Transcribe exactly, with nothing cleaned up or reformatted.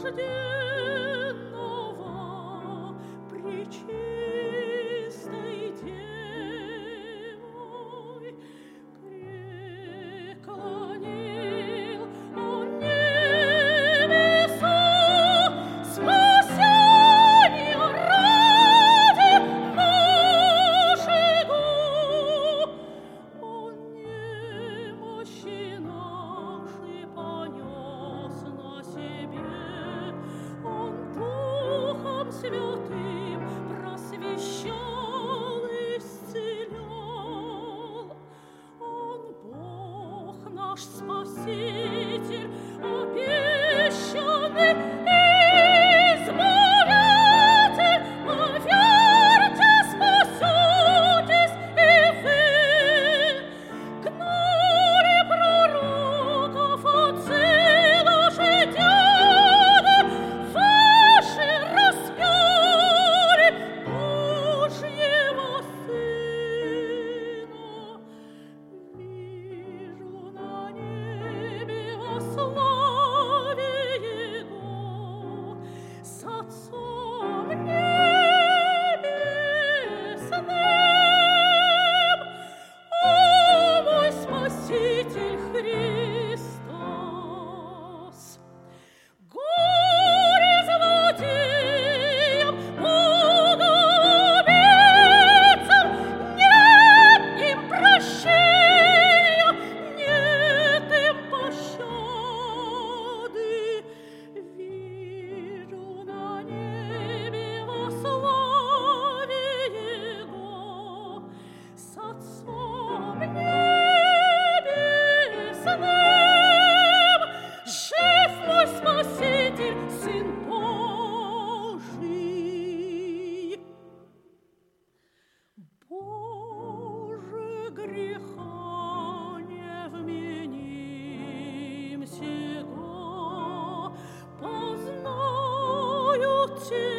рожденного пречистой Девой преклонил он небеса спасенья ради нашего. Он немощи наши понес на себе, Он Духом Святым просвещал, исцелял. Он Бог наш Спаситель, обещанный избавитель, поверьте, спасетесь и вы. Гнали пророков отцы наши деды, ваши распяли Божьего Сына. Вижу на небе во славе Его с Отцом Небесным. О, мой Спаситель Христос! Горе злодеям, богоубийцам, нет им прощения, нет им пощады. Вижу на небе во славе Его с Отцом Небесным. Жив мой Спаситель, Сын Божий. Боже, греха не вменим сего, познаю Тебя.